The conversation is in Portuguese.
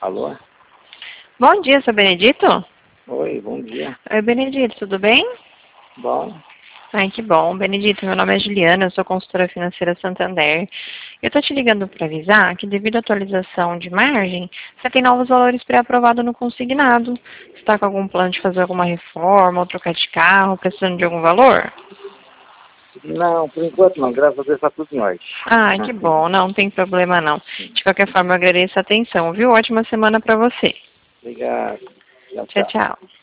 Alô? Bom dia, seu Benedito? Oi, bom dia. Oi, Benedito, tudo bem? Bom, Ai, que bom. Benedito, meu nome é Juliana, eu sou consultora financeira Santander. Eu tô te ligando para avisar que devido à atualização de margem, você tem novos valores pré-aprovados no consignado. Você está com algum plano de fazer alguma reforma ou trocar de carro, precisando de algum valor? não, por enquanto não, graças a Deus está tudo em ordem. Ah, que bom, não tem problema não. De qualquer forma, eu agradeço a atenção, viu? Ótima semana para você. Obrigado. Tchau, Tchau, tchau. tchau.